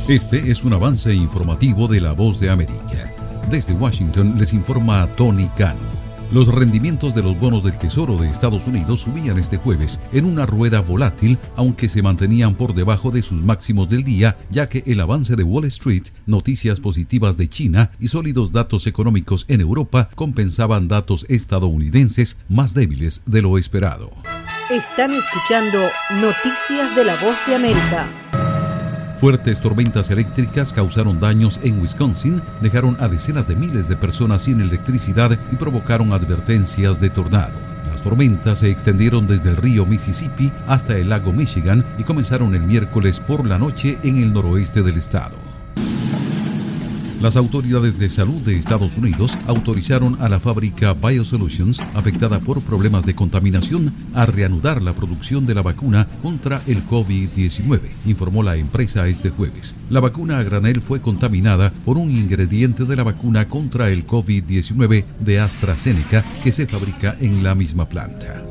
Este es un avance informativo de La Voz de América. Desde Washington les informa Tony Cano. Los rendimientos de los bonos del Tesoro de Estados Unidos subían este jueves en una rueda volátil, aunque se mantenían por debajo de sus máximos del día, ya que el avance de Wall Street, noticias positivas de China y sólidos datos económicos en Europa compensaban datos estadounidenses más débiles de lo esperado. Están escuchando Noticias de La Voz de América. Fuertes tormentas eléctricas causaron daños en Wisconsin, dejaron a decenas de miles de personas sin electricidad y provocaron advertencias de tornado. Las tormentas se extendieron desde el río Mississippi hasta el lago Michigan y comenzaron el miércoles por la noche en el noroeste del estado. Las autoridades de salud de Estados Unidos autorizaron a la fábrica BioSolutions, afectada por problemas de contaminación, a reanudar la producción de la vacuna contra el COVID-19, informó la empresa este jueves. La vacuna a granel fue contaminada por un ingrediente de la vacuna contra el COVID-19 de AstraZeneca que se fabrica en la misma planta.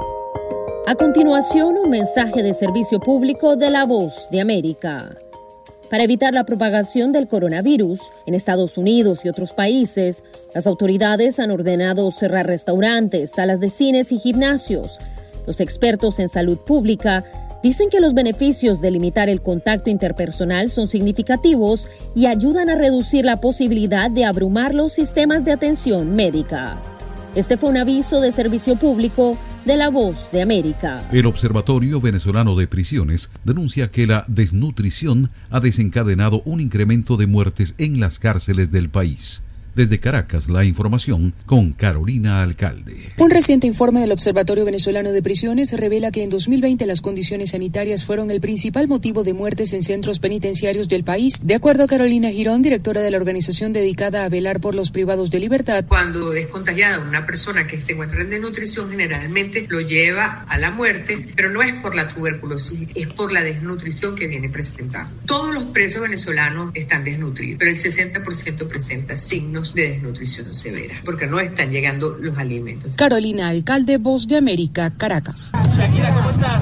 A continuación, un mensaje de servicio público de La Voz de América. Para evitar la propagación del coronavirus en Estados Unidos y otros países, las autoridades han ordenado cerrar restaurantes, salas de cines y gimnasios. Los expertos en salud pública dicen que los beneficios de limitar el contacto interpersonal son significativos y ayudan a reducir la posibilidad de abrumar los sistemas de atención médica. Este fue un aviso de servicio público de La Voz de América. El Observatorio Venezolano de Prisiones denuncia que la desnutrición ha desencadenado un incremento de muertes en las cárceles del país. Desde Caracas, la información con Carolina Alcalde. Un reciente informe del Observatorio Venezolano de Prisiones revela que en 2020 las condiciones sanitarias fueron el principal motivo de muertes en centros penitenciarios del país. De acuerdo a Carolina Girón, directora de la organización dedicada a velar por los privados de libertad. Cuando es contagiada una persona que se encuentra en desnutrición, generalmente lo lleva a la muerte, pero no es por la tuberculosis, es por la desnutrición que viene presentando. Todos los presos venezolanos están desnutridos, pero el 60% presenta signos de desnutrición severa, porque no están llegando los alimentos. Carolina Alcalde, Voz de América, Caracas. Shakira, ¿cómo estás?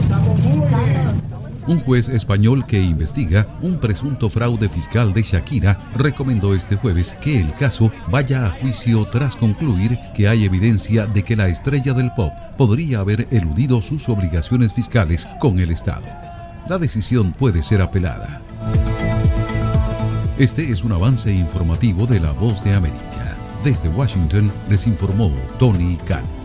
Un juez español que investiga un presunto fraude fiscal de Shakira recomendó este jueves que el caso vaya a juicio tras concluir que hay evidencia de que la estrella del pop podría haber eludido sus obligaciones fiscales con el Estado. La decisión puede ser apelada. Este es un avance informativo de La Voz de América. Desde Washington les informó Tony Cano.